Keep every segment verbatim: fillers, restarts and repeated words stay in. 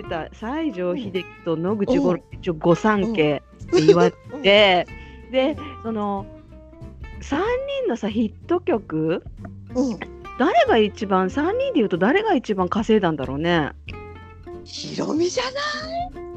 た西城秀樹と野口五郎、 うん一応御三家って言われうんて、でそのさんにんのさヒット曲、 うん誰が一番さんにんで言うと誰が一番稼いだんだろうね。 ひろみじゃない？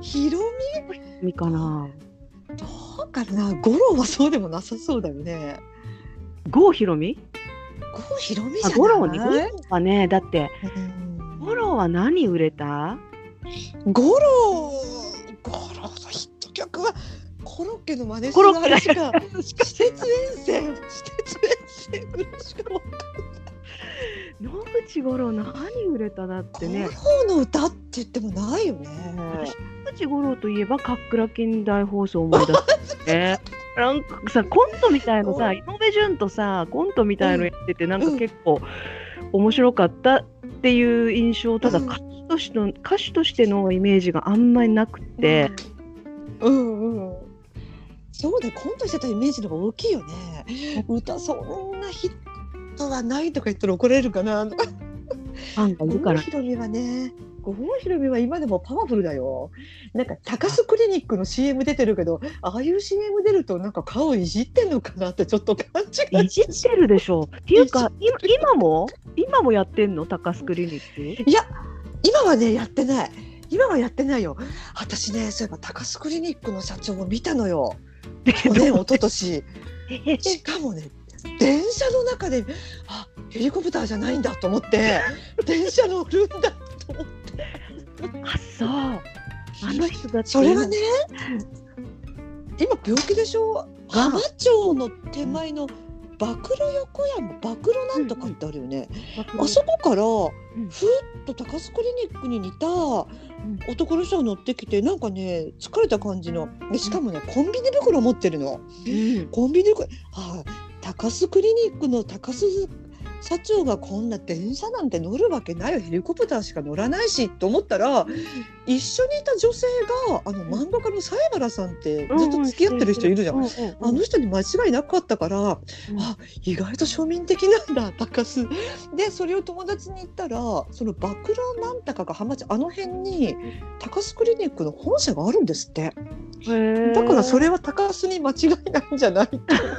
ひろみかな。 みどうかな。五郎はそうでもなさそうだよね。 郷ひろみ？ 郷ひろみじゃない？ あ、五郎に。五郎はね、だってうん五郎は何売れた？ 五郎五郎のヒット曲はコロッケの真似するあれしか私鉄沿線私鉄沿線ぐらいしかわかんない。 野口五郎何売れただってね。 五郎の歌って言ってもないよね。 野口五郎といえばかっくら近代放送を思い出すね。なんかさコントみたいのさ、井上順とさコントみたいのやってて、なんか結構面白かったっていう印象。ただ歌手としての歌手としてのイメージがあんまりなくて、 うんうん、そうでコントしてたイメージの方が大きいよね。歌そんなヒットはないとか言ったら怒られるかな。 ファンがいるから。 郷ひろみはね、郷ひろみは今でもパワフルだよ。なんか高須クリニックの シーエム 出てるけど、ああいう シーエム 出るとなんか顔いじってんのかなってちょっと勘違いいじってるでしょ。っていうか今今も今もやってんの高須クリニック？ いや今はねやってない。今はやってないよ。私ねそういえば高須クリニックの社長も見たのよ。去年一昨年しかもね電車の中であヘリコプターじゃないんだと思って電車乗るんだと思って。 あ、そうあの人だってそれはね今病気でしょ。浜町の手前の暴露横山暴露なんとかってあるよね、うんうん、あそこからふっと高須クリニックに似た男の人が乗ってきて、なんかね疲れた感じので、しかもねコンビニ袋持ってるの、うん、コンビニ袋、はあ、高須クリニックの高須社長がこんな電車なんて乗るわけないよ、ヘリコプターしか乗らないしと思ったら、うん、一緒にいた女性があの漫画家の西原さんってずっと付き合ってる人いるじゃん、うんうん、あの人に間違いなかったから、うん、あ意外と庶民的なんだ高須で、それを友達に言ったらその暴露なんとかが浜町あの辺に高須クリニックの本社があるんですって。へだからそれは高須に間違いないんじゃない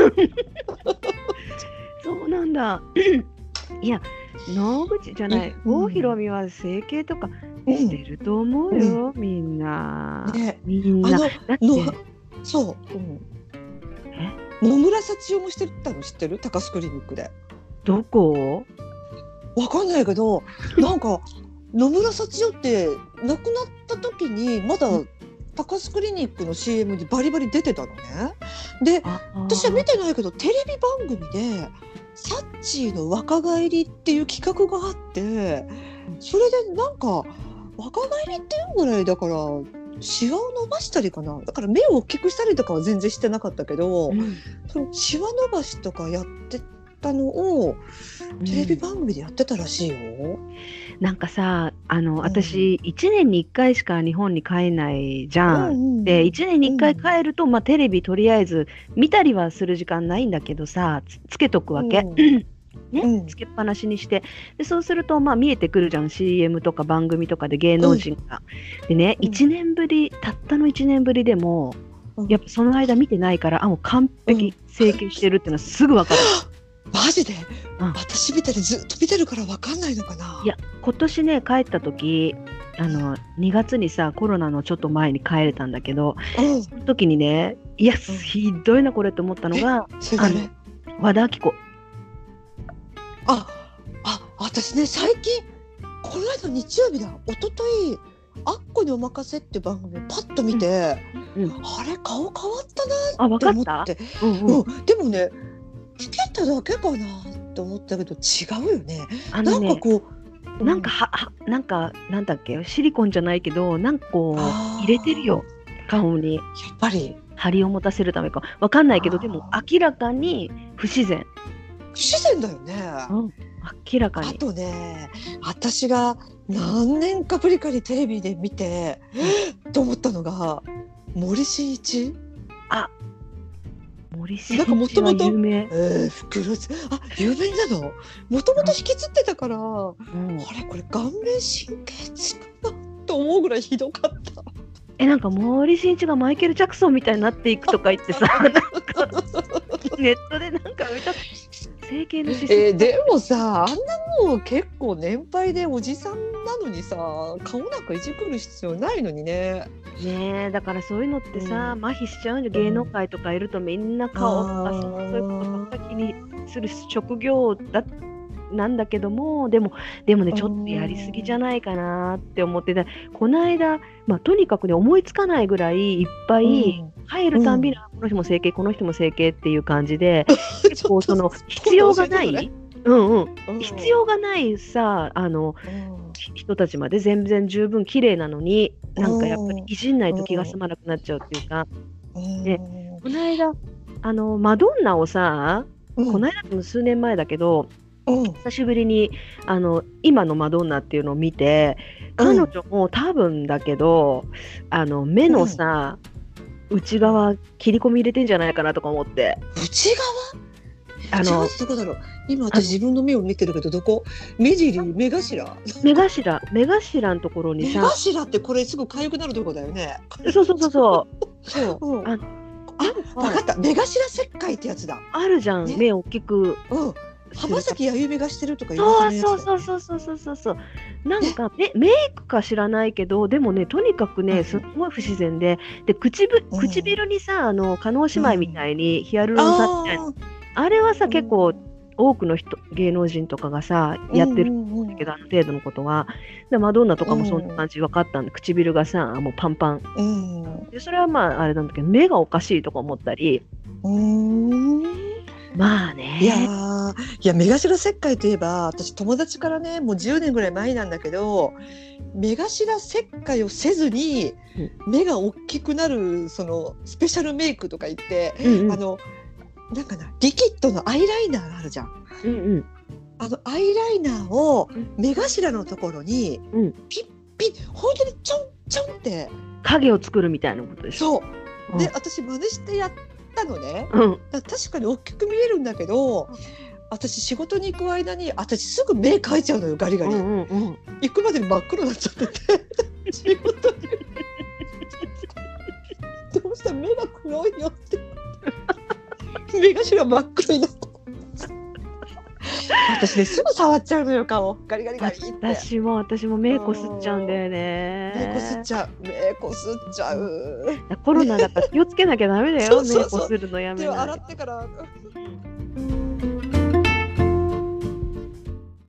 そうなんだいや野口じゃない郷ひろみは整形とかしてると思うよ、うん、みんな、ね、みんなだってそう、うん、え野村幸代もしてたの知ってる？高須クリニックで。 どこ？ わかんないけどなんか野村幸代って亡くなった時にまだ、うん高須クリニックの シーエム にバリバリ出てたのね。で私は見てないけどテレビ番組でサッチーの若返りっていう企画があって、それでなんか若返りっていうぐらいだからシワを伸ばしたりかな、だから目を大きくしたりとかは全然してなかったけど、うん、そのシワ伸ばしとかやってたのをテレビ番組でやってたらしいよ、うん、 なんかさあの、うん、私いちねんにいっかいしか日本に帰んないじゃん、うんうん、でいちねんにいっかい帰ると、まあ、テレビとりあえず見たりはする時間ないんだけどさ つ, つけとくわけ、うんねうん、つけっぱなしにしてでそうするとまあ見えてくるじゃん シーエム とか番組とかで芸能人が、うん、でね、うん、いちねんぶりたったのいちねんぶりでも、うん、やっぱその間見てないからあもう完璧整形してるっていうのはすぐ分かる、 うん、マジで、うん、私見てるずっと見てるから分かんないのかな。 いや今年ね帰った時あのにがつにさコロナのちょっと前に帰れたんだけど、うん、その時にねいや、うん、ひどいなこれと思ったのがそれがね和田アキ子。 ああ私ね最近この間日曜日だ一昨日あっこにおまかせって番組をパッと見て、うんうん、あれ顔変わったなって思って、うんうんうん、でもねつけただけかなって思ったけど違うよね。あのねなんかこうなんかは、はなんかなんだっけシリコンじゃないけどなんかこう入れてるよ顔に。 やっぱり張りを持たせるためかわかんないけどでも明らかに不自然。 不自然だよね、 うん、明らかに。 あとね私が何年かぶりかにテレビで見てと思ったのが森進一。 あ森進一は有名。 えー、袋あ有名なの。もともと引きつってたから、うん、あれこれ顔面神経痛だと思うぐらいひどかった。 え、なんか森進一がマイケル・ジャクソンみたいになっていくとか言ってさ、なんかネットでなんか見た整形のシステム、 えー、でもさ、あんなもう結構年配でおじさんなのにさ、顔なんかいじくる必要ないのにね。 ねえ、だからそういうのってさ、 うん、 麻痺しちゃうんじゃ、芸能界とかいるとみんな顔とかさ、そういうことばっかり気にする職業だなんだけども、でもでもね、ちょっとやりすぎじゃないかなって思ってた。この間、まあ、とにかくね、思いつかないぐらいいっぱい入るたんびに、うん、この人も整形、この人も整形っていう感じで、結構その必要がない、うんうん、必要がないさ、あの、人たちまで全然十分綺麗なのに、なんかやっぱりいじんないと気が済まなくなっちゃうっていうか、でこの間あのマドンナをさ、うん、この間も数年前だけど、うん、久しぶりにあの今のマドンナっていうのを見て、彼女も多分だけど、あの目のさ、うん、内側切り込み入れてんじゃないかなとか思って。 内側？あのどこだろう。今私自分の目を見てるけど、どこ？目尻、目頭。 目頭、目頭のところにさ。 目頭ってこれすぐ痒くなるところだよね。 そうそうそうそう。そう。 うん、あ、あ、分かった。目頭切開ってやつだ。 あるじゃん。ね、目大きく。 うん。浜崎あゆみがしてるとか言われてるやつ。そうそうそうそうそうそう。なんかメメイクか知らないけど、でもね、とにかくね、すごい不自然で、で唇唇にさ、あの叶姉妹みたいにヒアルロン酸みたいな。うん、あれはさ、結構多くの人、芸能人とかがさやってるんだけど、あの程度のことは。でマドンナとかもそんな感じ分かったんで、唇がさもうパンパン、うん、でそれはまああれなんだけど、目がおかしいとか思ったり。うーん、まあね。 いやー、いや、目頭切開といえば、私友達からね、もうじゅうねんぐらい前なんだけど、目頭切開をせずに目が大きくなるそのスペシャルメイクとか言って、うんうん、あのなんかな、リキッドのアイライナーがあるじゃん、うんうん、あのアイライナーを目頭のところにピッピッ、本当にちょんちょんって影を作るみたいなことでしょ。 そうで、うん、私真似してやったのね、うん、だ確かに大きく見えるんだけど、私仕事に行く間に私すぐ目描いちゃうのよ、ガリガリ、うんうんうん、行くまでに真っ黒になっちゃってて仕事にどうしたら目が黒いよって目頭真っ黒になった私ね、すぐ触っちゃうのよ、顔ガリガリガリって。 私も私も目こすっちゃうんだよね。 目こすっちゃう目こすっちゃうコロナだから気をつけなきゃダメだよ。目こするのやめない。 手を洗ってから